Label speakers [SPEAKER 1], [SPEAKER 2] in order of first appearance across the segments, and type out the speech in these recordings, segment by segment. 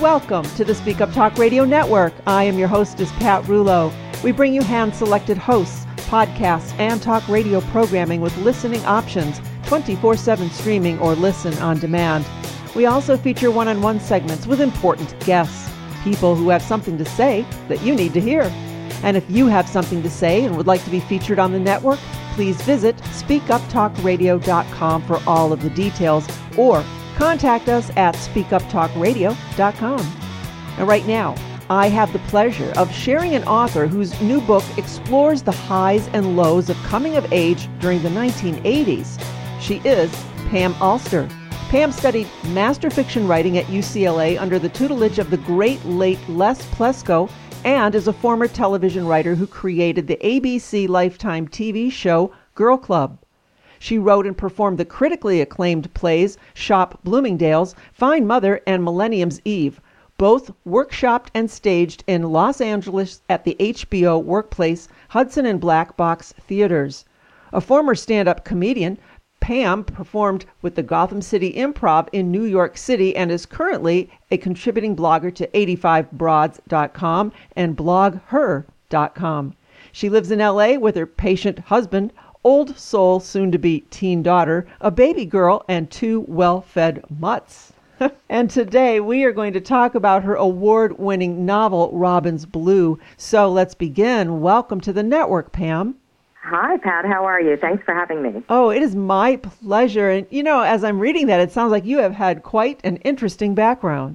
[SPEAKER 1] Welcome to the Speak Up Talk Radio Network. I am your hostess, Pat Rulo. We bring you hand-selected hosts, podcasts, and talk radio programming with listening options, 24/7 streaming or listen on demand. We also feature one-on-one segments with important guests, people who have something to say that you need to hear. And if you have something to say and would like to be featured on the network, please visit speakuptalkradio.com for all of the details, or contact us at speakuptalkradio.com. And right now, I have the pleasure of sharing an author whose new book explores the highs and lows of coming of age during the 1980s. She is Pam Alster. Pam studied master fiction writing at UCLA under the tutelage of the great late Les Plesko, and is a former television writer who created the ABC Lifetime TV show Girl Club. She wrote and performed the critically acclaimed plays Shop Bloomingdale's, Fine Mother, and Millennium's Eve, both workshopped and staged in Los Angeles at the HBO Workplace, Hudson and Black Box theaters. A former stand-up comedian, Pam performed with the Gotham City Improv in New York City and is currently a contributing blogger to 85broads.com and blogher.com. She lives in LA with her patient husband, old soul, soon-to-be teen daughter, a baby girl, and two well-fed mutts. And today we are going to talk about her award-winning novel, Robin's Blue. So let's begin. Welcome to the network, Pam.
[SPEAKER 2] Hi, Pat. How are you? Thanks for having me.
[SPEAKER 1] Oh, it is my pleasure. And, as I'm reading that, it sounds like you have had quite an interesting background.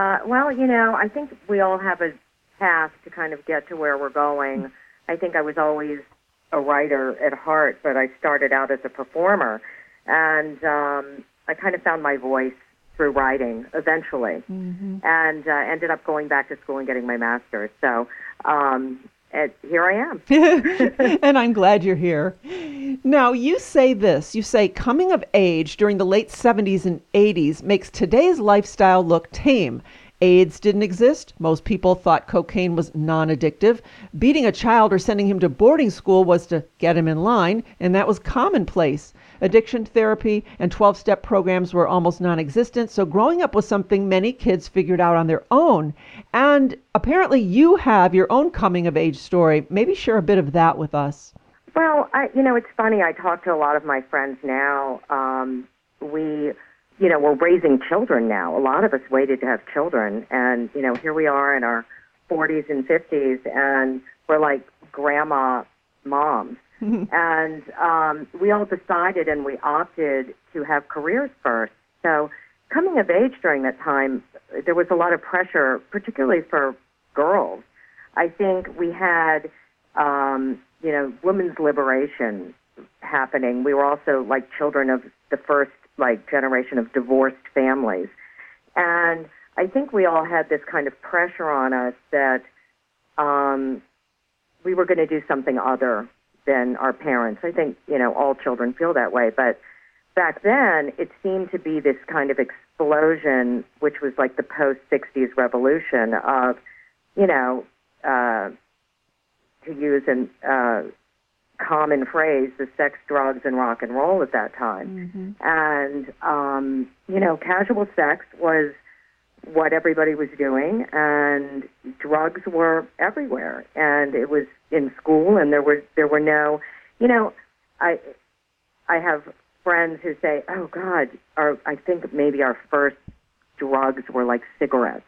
[SPEAKER 2] I think we all have a path to kind of get to where we're going. I think I was always a writer at heart, but I started out as a performer. And I kind of found my voice through writing eventually, and ended up going back to school and getting my master's. So here I am.
[SPEAKER 1] And I'm glad you're here. Now, you say coming of age during the late 70s and 80s makes today's lifestyle look tame. AIDS didn't exist. Most people thought cocaine was non-addictive. Beating a child or sending him to boarding school was to get him in line, and that was commonplace. Addiction therapy and 12-step programs were almost non-existent, so growing up was something many kids figured out on their own. And apparently you have your own coming-of-age story. Maybe share a bit of that with us.
[SPEAKER 2] Well, it's funny. I talk to a lot of my friends now. We're raising children now. A lot of us waited to have children, and, here we are in our 40s and 50s, and we're like grandma moms. And we all decided and we opted to have careers first. So coming of age during that time, there was a lot of pressure, particularly for girls. I think we had, women's liberation happening. We were also like children of the first generation of divorced families. And I think we all had this kind of pressure on us that we were going to do something other than our parents. I think, all children feel that way. But back then, it seemed to be this kind of explosion, which was like the post-60s revolution of, to use a common phrase, the sex, drugs, and rock and roll at that time. And, casual sex was what everybody was doing, and drugs were everywhere, and it was in school, and there were no, I have friends who say, oh God, I think maybe our first drugs were like cigarettes.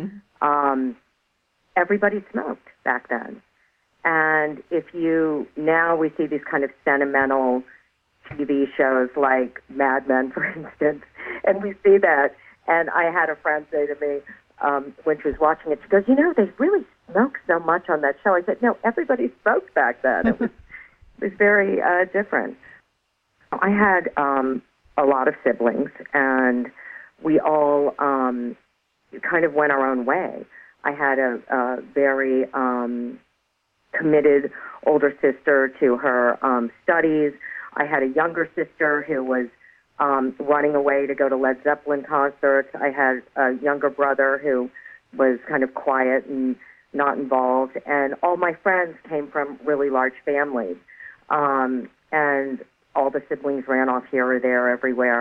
[SPEAKER 2] Everybody smoked back then. And now we see these kind of sentimental TV shows like Mad Men, for instance, and we see that. And I had a friend say to me when she was watching it, she goes, they really smoke so much on that show. I said, no, everybody smoked back then. It was very different. I had a lot of siblings, and we all kind of went our own way. I had a very committed older sister to her studies. I had a younger sister who was running away to go to Led Zeppelin concerts. I had a younger brother who was kind of quiet and not involved. And all my friends came from really large families. And all the siblings ran off here or there everywhere.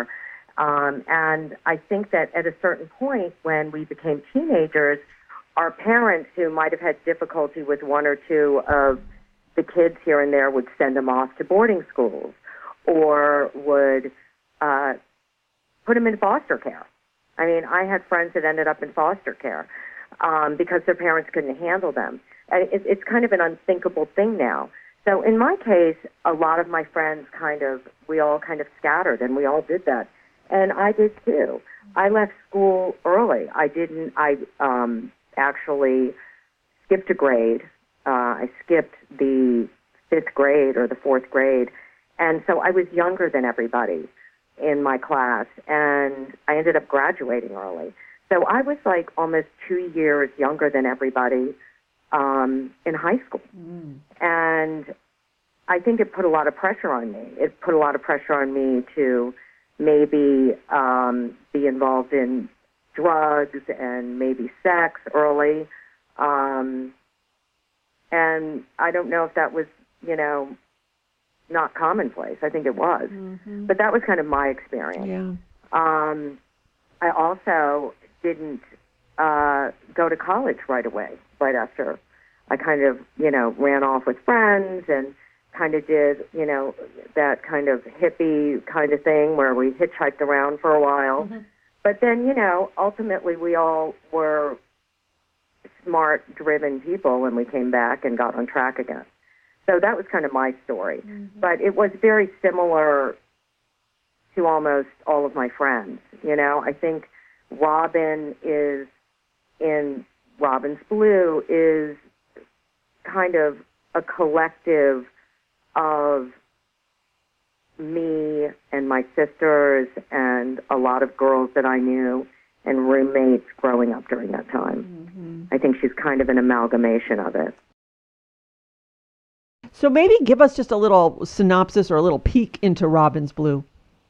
[SPEAKER 2] And I think that at a certain point when we became teenagers, our parents who might have had difficulty with one or two of the kids here and there would send them off to boarding schools or would put them in foster care. I mean, I had friends that ended up in foster care because their parents couldn't handle them. It's kind of an unthinkable thing now. So in my case, a lot of my friends we all kind of scattered, and we all did that. And I did too. I left school early. I actually skipped a grade. I skipped the 5th grade or the 4th grade. And so I was younger than everybody in my class, and I ended up graduating early. So I was like almost 2 years younger than everybody in high school. And I think it put a lot of pressure on me. It put a lot of pressure on me to maybe be involved in drugs and maybe sex early. And I don't know if that was, not commonplace. I think it was. Mm-hmm. But that was kind of my experience.
[SPEAKER 1] Yeah.
[SPEAKER 2] I also didn't go to college right away, right after. I kind of, ran off with friends and kind of did, that kind of hippie kind of thing where we hitchhiked around for a while. Mm-hmm. But then, ultimately we all were smart, driven people when we came back and got on track again. So that was kind of my story. Mm-hmm. But it was very similar to almost all of my friends. I think Robin's Blue is kind of a collective of me and my sisters and a lot of girls that I knew and roommates growing up during that time. Mm-hmm. I think she's kind of an amalgamation of it.
[SPEAKER 1] So maybe give us just a little synopsis or a little peek into Robin's Blue.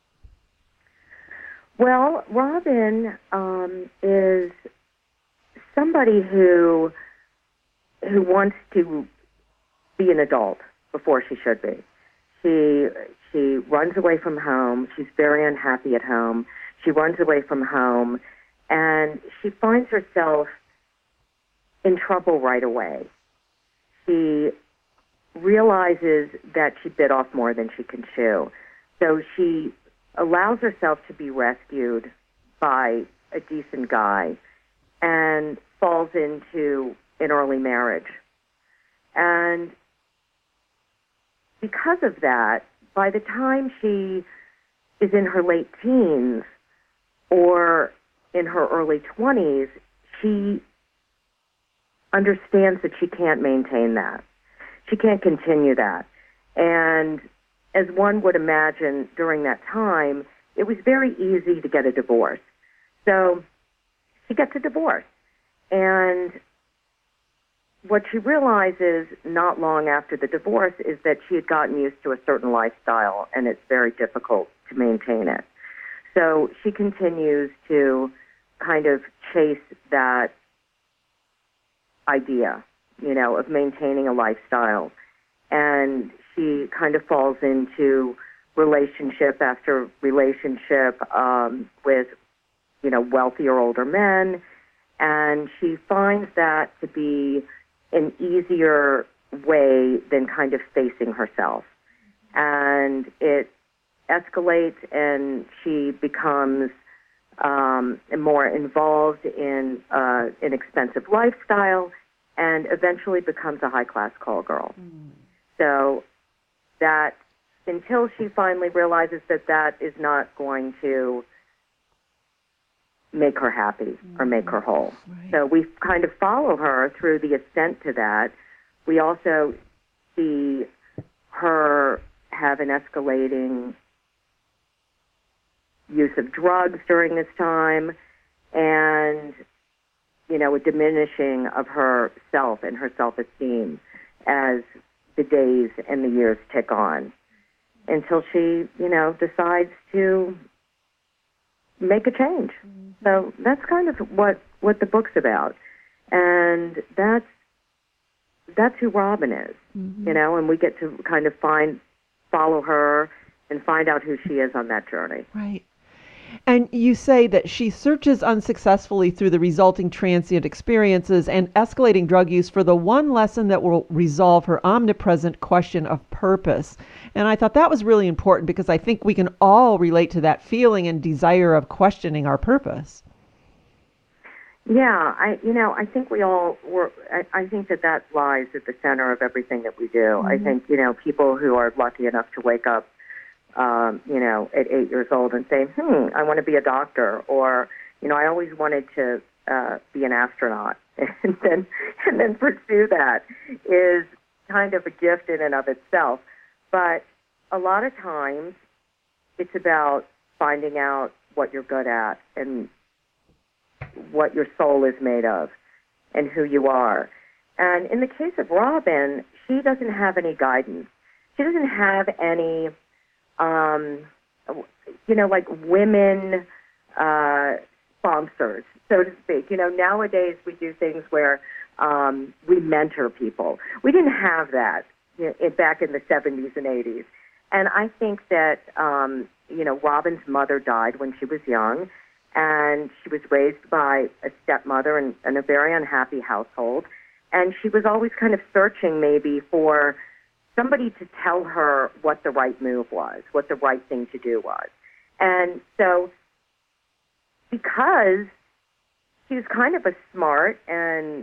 [SPEAKER 2] Well, Robin is somebody who wants to be an adult before she should be. She runs away from home. She's very unhappy at home. She runs away from home, and she finds herself in trouble right away. She realizes that she bit off more than she can chew. So she allows herself to be rescued by a decent guy and falls into an early marriage. And because of that, by the time she is in her late teens or in her early 20s, she understands that she can't maintain that. She can't continue that. And as one would imagine during that time, it was very easy to get a divorce. So she gets a divorce. And what she realizes not long after the divorce is that she had gotten used to a certain lifestyle, and it's very difficult to maintain it. So she continues to kind of chase that idea, of maintaining a lifestyle. And she kind of falls into relationship after relationship with, wealthier older men. And she finds that to be an easier way than kind of facing herself. And it escalates, and she becomes more involved in an expensive lifestyle and eventually becomes a high-class call girl. Mm. So that until she finally realizes that that is not going to make her happy or make her whole. Right. So we kind of follow her through the ascent to that. We also see her have an escalating use of drugs during this time and, a diminishing of herself and her self-esteem as the days and the years tick on until she, decides to make a change. Mm-hmm. So that's kind of what the book's about. And that's who Robin is, mm-hmm. And we get to kind of follow her and find out who she is on that journey.
[SPEAKER 1] Right. And you say that she searches unsuccessfully through the resulting transient experiences and escalating drug use for the one lesson that will resolve her omnipresent question of purpose. And I thought that was really important because I think we can all relate to that feeling and desire of questioning our purpose.
[SPEAKER 2] Yeah, I think we all were. I think that lies at the center of everything that we do. Mm-hmm. I think, people who are lucky enough to wake up, at 8 years old and say, I want to be a doctor, or, I always wanted to be an astronaut, and then pursue that is kind of a gift in and of itself. But a lot of times, it's about finding out what you're good at and what your soul is made of and who you are. And in the case of Robin, she doesn't have any guidance. She doesn't have any, like women sponsors, so to speak. Nowadays we do things where we mentor people. We didn't have that back in the 70s and 80s. And I think that, Robin's mother died when she was young, and she was raised by a stepmother in a very unhappy household. And she was always kind of searching maybe for somebody to tell her what the right move was, what the right thing to do was. And so because she was kind of a smart and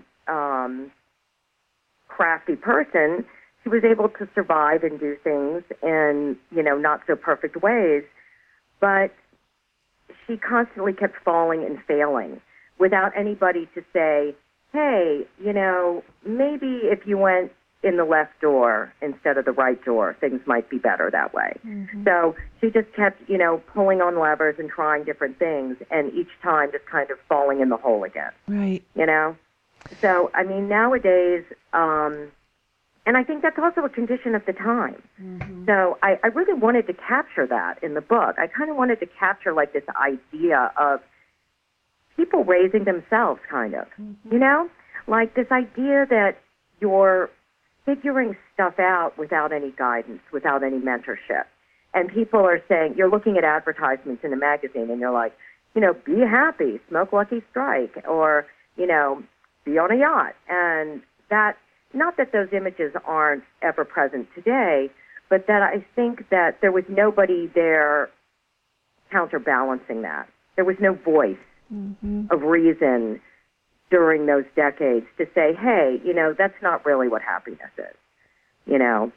[SPEAKER 2] crafty person, she was able to survive and do things in, not so perfect ways. But she constantly kept falling and failing without anybody to say, hey, maybe if you went in the left door instead of the right door, things might be better that way. Mm-hmm. So she just kept, pulling on levers and trying different things, and each time just kind of falling in the hole again.
[SPEAKER 1] Right.
[SPEAKER 2] So, nowadays, and I think that's also a condition of the time. Mm-hmm. So I really wanted to capture that in the book. I kind of wanted to capture like this idea of people raising themselves, kind of, like this idea that you're figuring stuff out without any guidance, without any mentorship. And people are saying, you're looking at advertisements in a magazine and you're like, be happy, smoke Lucky Strike, or, be on a yacht. And that, not that those images aren't ever present today, but that I think that there was nobody there counterbalancing that. There was no voice of reason during those decades to say, hey, that's not really what happiness is,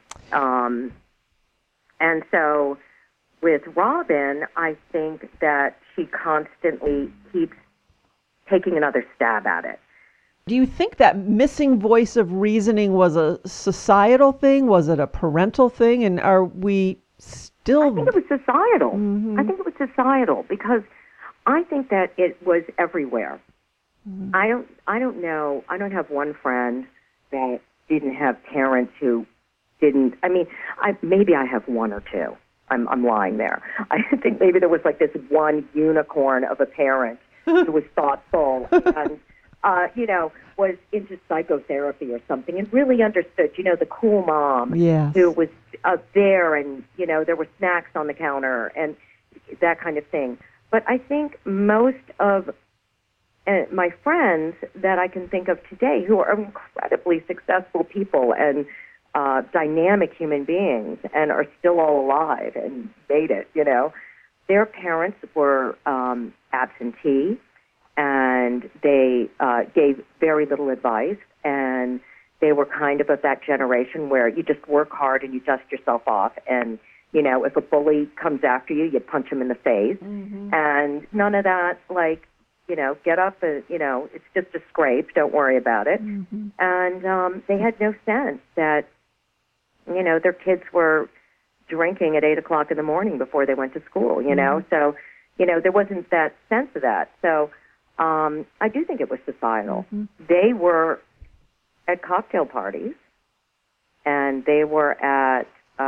[SPEAKER 2] And so with Robin, I think that she constantly keeps taking another stab at it.
[SPEAKER 1] Do you think that missing voice of reasoning was a societal thing? Was it a parental thing? And are we still...
[SPEAKER 2] I think it was societal. Mm-hmm. I think it was societal because I think that it was everywhere. Mm-hmm. I don't know. I don't have one friend that didn't have parents who didn't. Maybe I have one or two. I'm lying there. I think maybe there was like this one unicorn of a parent who was thoughtful and, was into psychotherapy or something and really understood, the cool mom who was there and, there were snacks on the counter and that kind of thing. But I think most of my friends that I can think of today who are incredibly successful people and dynamic human beings and are still all alive and made it, their parents were absentee and they gave very little advice, and they were kind of that generation where you just work hard and you dust yourself off, and if a bully comes after you, you punch him in the face, and none of that, like, get up, and, it's just a scrape, don't worry about it. Mm-hmm. And they had no sense that, their kids were drinking at 8 o'clock in the morning before they went to school, so, there wasn't that sense of that. So I do think it was societal. Mm-hmm. They were at cocktail parties, and they were at,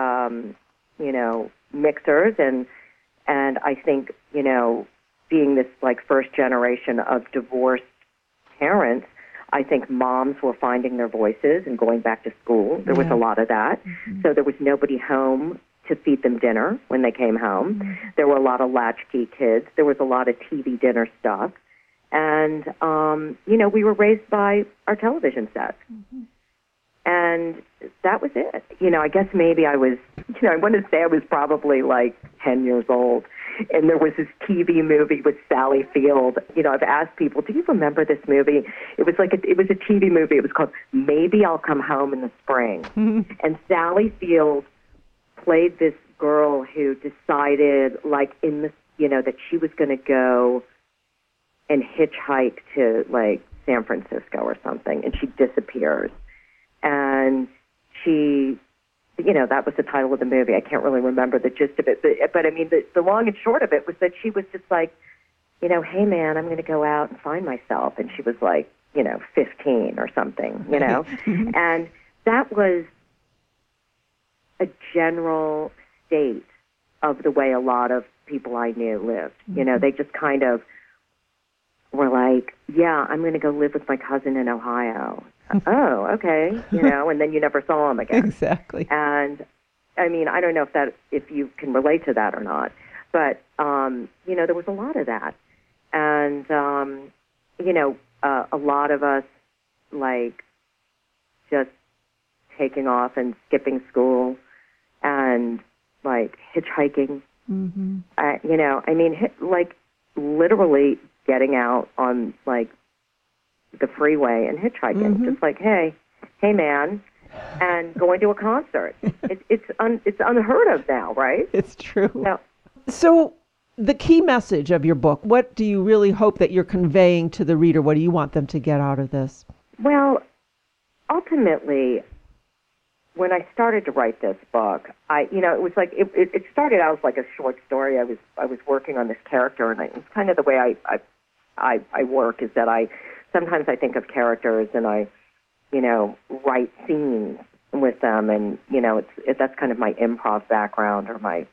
[SPEAKER 2] mixers, and I think, being this like first generation of divorced parents, I think moms were finding their voices and going back to school. There was a lot of that. Mm-hmm. So there was nobody home to feed them dinner when they came home. Mm-hmm. There were a lot of latchkey kids. There was a lot of TV dinner stuff. And, we were raised by our television sets. Mm-hmm. And that was it. I guess maybe I was, I want to say I was probably like 10 years old. And there was this TV movie with Sally Field. I've asked people, do you remember this movie? It was it was a TV movie. It was called Maybe I'll Come Home in the Spring. Mm-hmm. And Sally Field played this girl who decided that she was going to go and hitchhike to San Francisco or something. And she disappears. And she, that was the title of the movie. I can't really remember the gist of it. But I mean, the long and short of it was that she was just like, hey, man, I'm going to go out and find myself. And she was 15 or something, And that was a general state of the way a lot of people I knew lived. Mm-hmm. They just kind of were like, yeah, I'm going to go live with my cousin in Ohio. Oh, okay, and then you never saw him again.
[SPEAKER 1] Exactly.
[SPEAKER 2] And I mean, I don't know if you can relate to that or not, but there was a lot of that, and a lot of us just taking off and skipping school and hitchhiking. Mm-hmm. I mean, literally getting out on the freeway and hitchhiking, mm-hmm. just hey man, and going to a concert. It's unheard of now, right?
[SPEAKER 1] It's true. No. So the key message of your book, what do you really hope that you're conveying to the reader? What do you want them to get out of this?
[SPEAKER 2] Well, ultimately, when I started to write this book, it was it started out as a short story. I was working on this character, and it's kind of the way I work is that sometimes I think of characters and I, write scenes with them, and that's kind of my improv background or my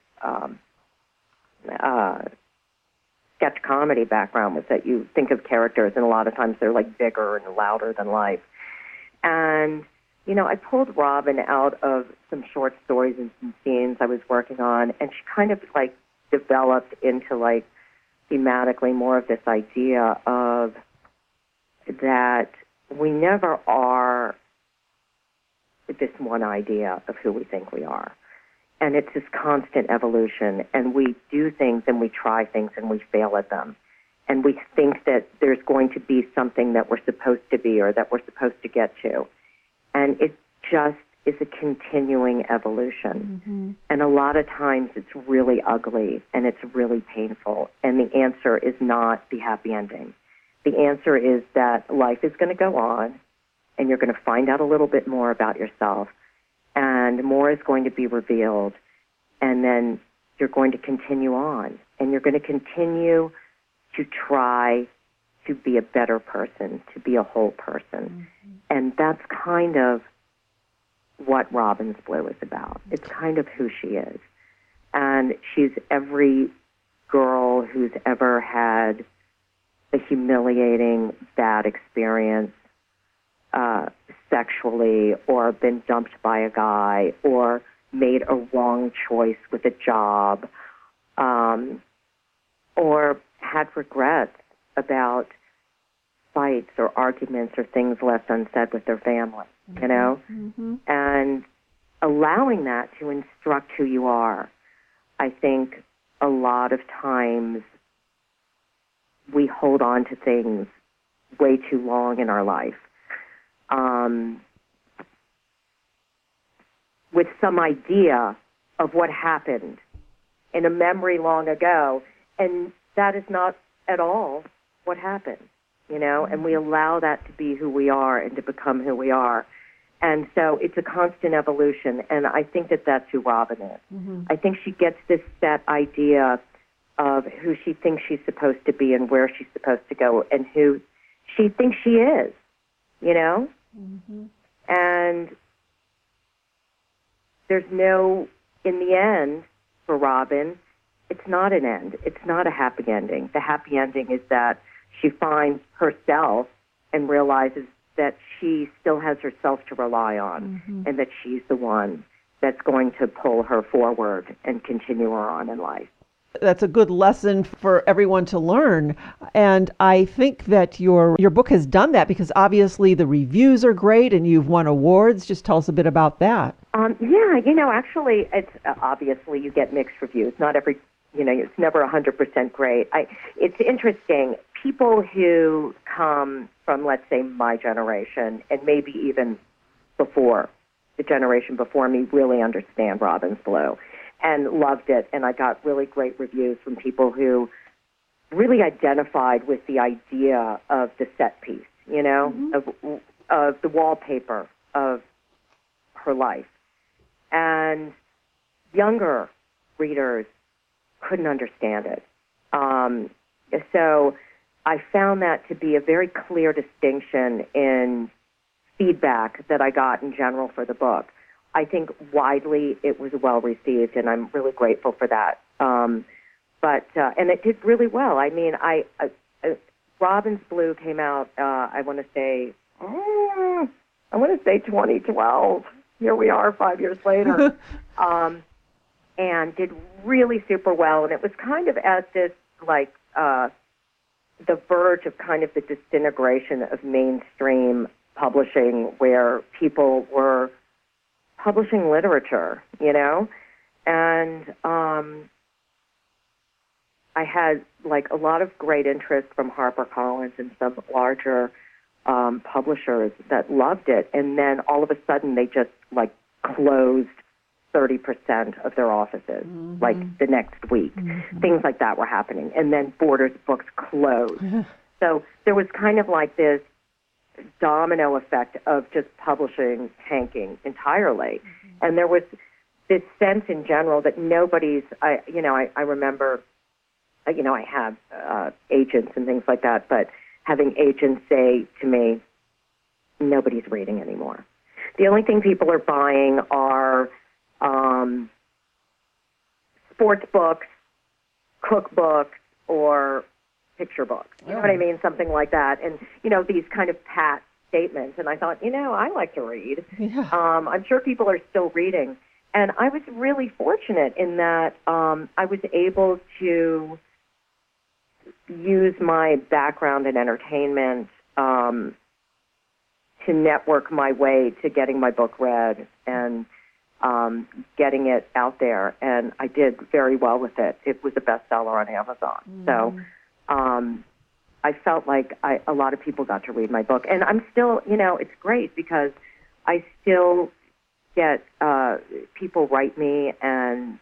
[SPEAKER 2] sketch comedy background, was that you think of characters and a lot of times they're bigger and louder than life. And I pulled Robin out of some short stories and some scenes I was working on, and she kind of developed into thematically more of this idea of that we never are this one idea of who we think we are. And it's this constant evolution, and we do things and we try things and we fail at them. And we think that there's going to be something that we're supposed to be or that we're supposed to get to. And it just is a continuing evolution. Mm-hmm. And a lot of times it's really ugly and it's really painful. And the answer is not the happy ending. The answer is that life is going to go on, and you're going to find out a little bit more about yourself, and more is going to be revealed, and then you're going to continue on, and you're going to continue to try to be a better person, to be a whole person. Mm-hmm. And that's kind of what Robin's Blue is about. It's kind of who she is. And she's every girl who's ever had a humiliating, bad experience sexually, or been dumped by a guy, or made a wrong choice with a job, or had regrets about fights or arguments or things left unsaid with their family, mm-hmm. And allowing that to instruct who you are. I think a lot of times we hold on to things way too long in our life, with some idea of what happened in a memory long ago, and that is not at all what happened, and we allow that to be who we are and to become who we are. And so it's a constant evolution, and I think that that's who Robin is. Mm-hmm. I think she gets this set idea of who she thinks she's supposed to be and where she's supposed to go and who she thinks she is, Mm-hmm. And there's in the end, for Robin, it's not an end. It's not a happy ending. The happy ending is that she finds herself and realizes that she still has herself to rely on, mm-hmm. and that she's the one, that's going to pull her forward and continue her on in life.
[SPEAKER 1] That's a good lesson for everyone to learn. And I think that your book has done that because obviously the reviews are great and you've won awards. Just tell us a bit about that.
[SPEAKER 2] Yeah, actually, it's obviously you get mixed reviews. Not every, it's never 100% great. It's interesting. People who come from, let's say, my generation and maybe even before, the generation before me, really understand Robin's Blue and loved it. And I got really great reviews from people who really identified with the idea of the set piece, of the wallpaper of her life. And younger readers couldn't understand it. So I found that to be a very clear distinction in feedback that I got in general for the book. I think widely it was well received, and I'm really grateful for that. And it did really well. I mean, Robin's Blue came out, I want to say 2012. Here we are 5 years later, and did really super well. And it was kind of at this, the verge of kind of the disintegration of mainstream publishing, where people were publishing literature, and I had a lot of great interest from HarperCollins and some larger publishers that loved it, and then all of a sudden they just closed 30% of their offices, the next week. Things like that were happening, and then Borders Books closed. So there was kind of this domino effect of just publishing tanking entirely. And there was this sense in general that nobody's, I remember, I have agents and things like that, but having agents say to me, nobody's reading anymore. The only thing people are buying are sports books, cookbooks, or picture books. You know what I mean? Something like that. And, these kind of pat statements. And I thought, I like to read.
[SPEAKER 1] Yeah.
[SPEAKER 2] I'm sure people are still reading. And I was really fortunate in that I was able to use my background in entertainment to network my way to getting my book read and getting it out there. And I did very well with it. It was a bestseller on Amazon. So I felt like a lot of people got to read my book. And I'm still, it's great because I still get people write me and,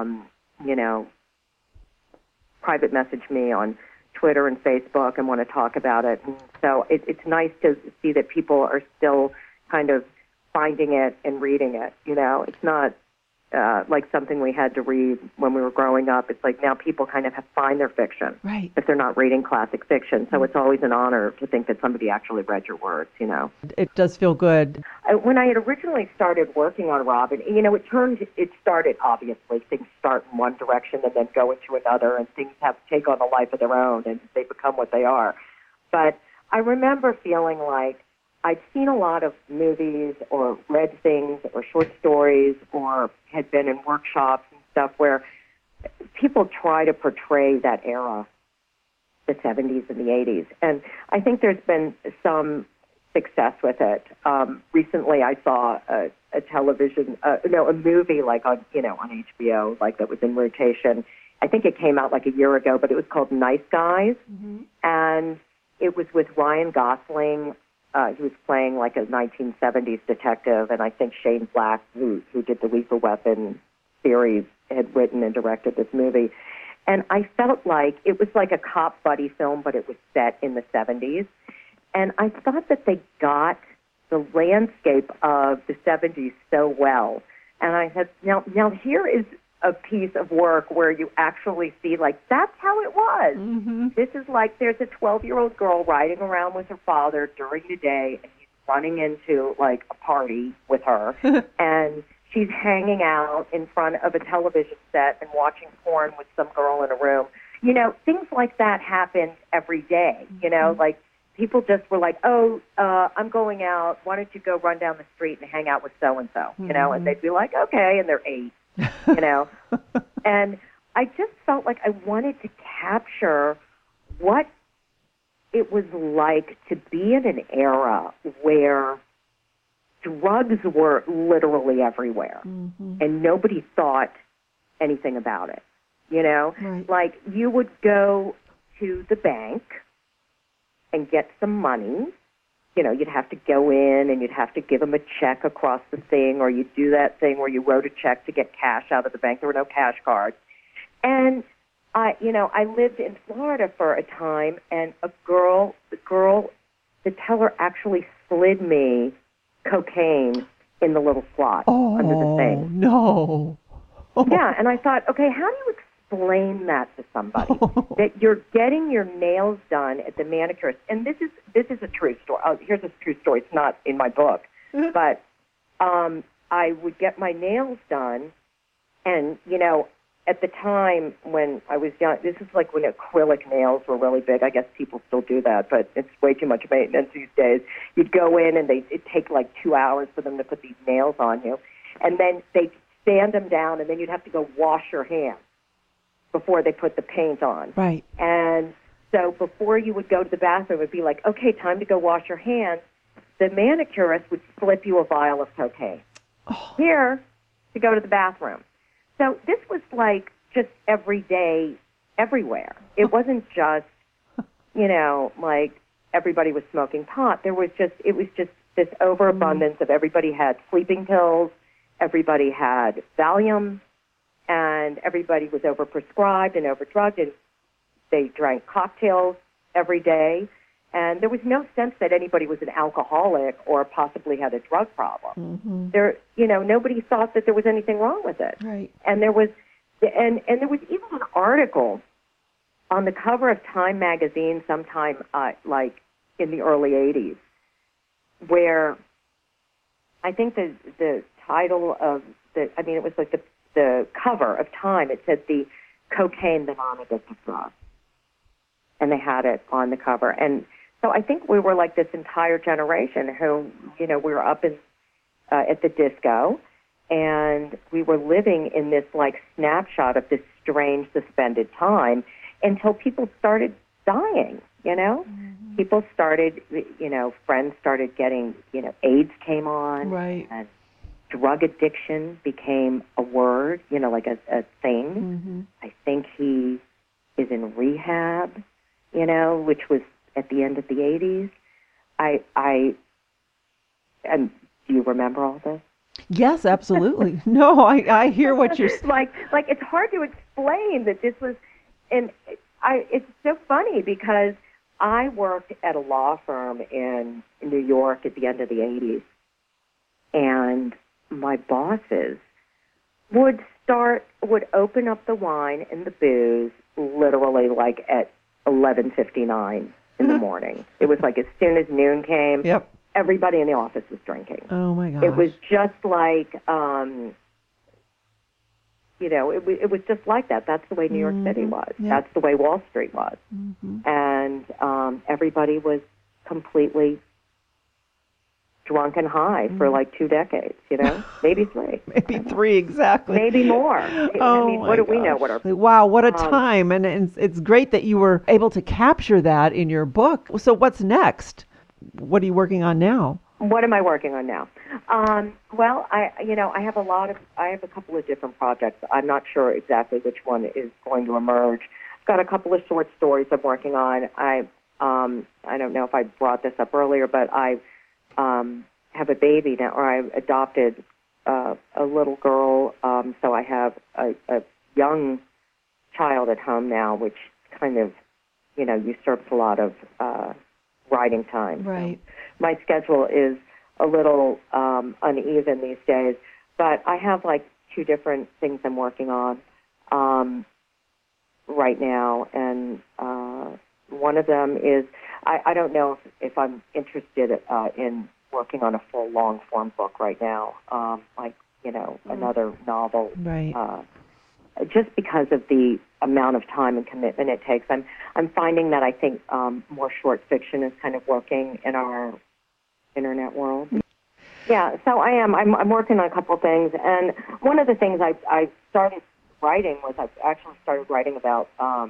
[SPEAKER 2] private message me on Twitter and Facebook and want to talk about it. And so it's nice to see that people are still kind of finding it and reading it. It's not like something we had to read when we were growing up. It's now people kind of find their fiction,
[SPEAKER 1] right,
[SPEAKER 2] if they're not reading classic fiction. So it's always an honor to think that somebody actually read your words,
[SPEAKER 1] It does feel good.
[SPEAKER 2] When I had originally started working on Robin, it started, obviously, things start in one direction and then go into another, and things have to take on a life of their own, and they become what they are. But I remember feeling like I'd seen a lot of movies or read things or short stories or had been in workshops and stuff where people try to portray that era, the 70s and the 80s. And I think there's been some success with it. Recently I saw a movie on HBO, that was in rotation. I think it came out a year ago, but it was called Nice Guys. And it was with Ryan Gosling. He was playing a 1970s detective, and I think Shane Black, who did the Lethal Weapon series, had written and directed this movie. And I felt like it was like a cop buddy film, but it was set in the 70s. And I thought that they got the landscape of the 70s so well. And I said, now here is a piece of work where you actually see, that's how it was. This is there's a 12-year-old girl riding around with her father during the day, and he's running into, a party with her, and she's hanging out in front of a television set and watching porn with some girl in a room. Things like that happen every day, people just were like, oh, I'm going out. Why don't you go run down the street and hang out with so-and-so, you know? And they'd be like, okay, and they're 8, you know? And I just felt like I wanted to capture what it was like to be in an era where drugs were literally everywhere, and nobody thought anything about it, you know?
[SPEAKER 1] Right.
[SPEAKER 2] Like, you would go to the bank and get some money. You know, you'd have to go in and you'd have to give them a check across the thing, or you'd do that thing where you wrote a check to get cash out of the bank. There were no cash cards. And I lived in Florida for a time, and the teller actually slid me cocaine in the little slot under the thing.
[SPEAKER 1] No.
[SPEAKER 2] Yeah, and I thought, okay, how do you explain that to somebody? That you're getting your nails done at the manicurist, and this is a true story. Here's a true story. It's not in my book, but I would get my nails done, and you know, at the time when I was young, this is like when acrylic nails were really big. I guess people still do that, but it's way too much maintenance these days. You'd go in, and it'd take like 2 hours for them to put these nails on you, and then they'd sand them down, and then you'd have to go wash your hands before they put the paint on.
[SPEAKER 1] Right.
[SPEAKER 2] And so before you would go to the bathroom, it would be like, okay, time to go wash your hands. The manicurist would slip you a vial of cocaine. Here, to go to the bathroom. So this was like just every day, everywhere. It wasn't just, you know, like everybody was smoking pot. It was just this overabundance of everybody had sleeping pills, everybody had Valium, and everybody was overprescribed and overdrugged, and they drank cocktails every day. And there was no sense that anybody was an alcoholic or possibly had a drug problem. There, you know, nobody thought that there was anything wrong with it.
[SPEAKER 1] Right.
[SPEAKER 2] And there was, and there was even an article on the cover of Time magazine sometime, like in the early '80s, where I think the title of it was like the cover of Time. It said the cocaine, the non-addictive drug, and they had it on the cover. And so I think we were like this entire generation who, you know, we were up in at the disco, and we were living in this like snapshot of this strange suspended time until people started dying, you know? People started, you know, friends started getting, you know, AIDS came on.
[SPEAKER 1] Right.
[SPEAKER 2] And drug addiction became a word, you know, like a thing. I think he is in rehab, you know, which was at the end of the '80s. And do you remember all this?
[SPEAKER 1] Yes, absolutely. No, I hear what you're saying.
[SPEAKER 2] like it's hard to explain that this was, and it's so funny because I worked at a law firm in New York at the end of the '80s, and my bosses would open up the wine and the booze literally like at 11:59 in the morning. It was like as soon as noon came, everybody in the office was drinking.
[SPEAKER 1] Oh my gosh.
[SPEAKER 2] It was just like, you know, it was just like that. That's the way New York City was. That's the way Wall Street was. And everybody was completely drunk and high for like 2 decades, you know, maybe 3.
[SPEAKER 1] Maybe 3, exactly.
[SPEAKER 2] Maybe more.
[SPEAKER 1] Oh,
[SPEAKER 2] I mean, what do we know?
[SPEAKER 1] Wow, what a time. And it's great that you were able to capture that in your book. So what's next? What are you working on now?
[SPEAKER 2] What am I working on now? Well, I have a couple of different projects. I'm not sure exactly which one is going to emerge. I've got a couple of short stories I'm working on. I don't know if I brought this up earlier, but I have a baby now, or I adopted a little girl, so I have a young child at home now, which kind of, you know, usurps a lot of writing time.
[SPEAKER 1] Right.
[SPEAKER 2] So my schedule is a little uneven these days, but I have like 2 different things I'm working on right now, and one of them is, I don't know if I'm interested in working on a full long-form book right now, like, you know, another novel.
[SPEAKER 1] Right.
[SPEAKER 2] just because of the amount of time and commitment it takes. I'm finding that I think more short fiction is kind of working in our internet world. Yeah, so I am. I'm working on a couple of things, and one of the things I started writing was I actually started writing about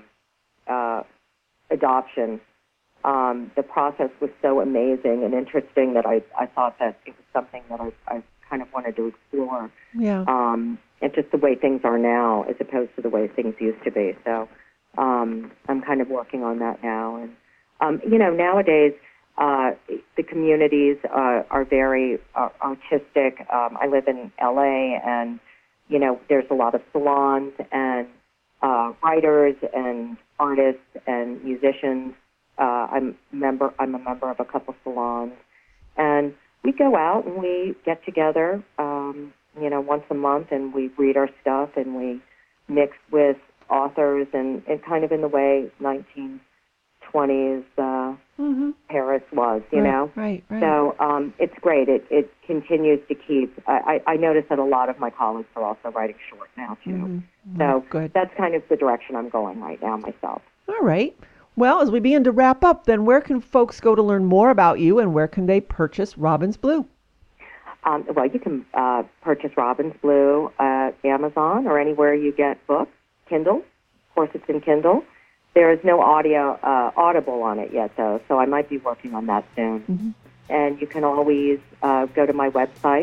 [SPEAKER 2] adoption. The process was so amazing and interesting that I thought that it was something that I kind of wanted to explore.
[SPEAKER 1] Yeah.
[SPEAKER 2] And just the way things are now as opposed to the way things used to be. So I'm kind of working on that now. And, nowadays the communities are very artistic. I live in L.A., and, there's a lot of salons and writers and artists and musicians. I'm a member of a couple salons, and we go out and we get together, once a month, and we read our stuff and we mix with authors and kind of in the way 1920s Paris was, know.
[SPEAKER 1] Right.
[SPEAKER 2] So it's great. It continues to keep. I notice that a lot of my colleagues are also writing short now too.
[SPEAKER 1] Mm-hmm.
[SPEAKER 2] So
[SPEAKER 1] good.
[SPEAKER 2] That's kind of the direction I'm going right now myself.
[SPEAKER 1] All right. Well, as we begin to wrap up, then where can folks go to learn more about you, and where can they purchase Robin's Blue?
[SPEAKER 2] Well, you can purchase Robin's Blue at Amazon or anywhere you get books. Kindle. Of course, it's in Kindle. There is no Audible on it yet, though, so I might be working on that soon.
[SPEAKER 1] Mm-hmm.
[SPEAKER 2] And you can always go to my website,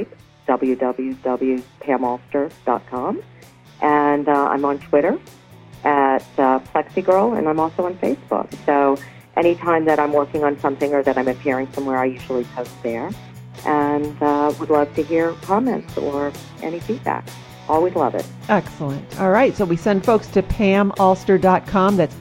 [SPEAKER 2] www.PamAlster.com. And I'm on Twitter at Plexigirl, and I'm also on Facebook. So anytime that I'm working on something or that I'm appearing somewhere, I usually post there. And would love to hear comments or any feedback. Always love it.
[SPEAKER 1] Excellent. All right. So we send folks to PamAlster.com. That's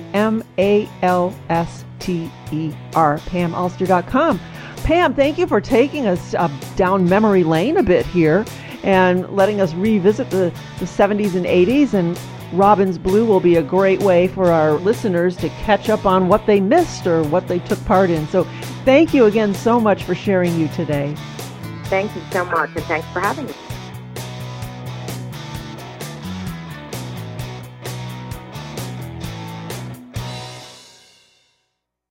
[SPEAKER 1] PAMALSTER, PamAlster.com. Pam, thank you for taking us down memory lane a bit here and letting us revisit the 70s and 80s. And Robin's Blue will be a great way for our listeners to catch up on what they missed or what they took part in. So thank you again so much for sharing you today.
[SPEAKER 2] Thank you so much, and thanks for having me.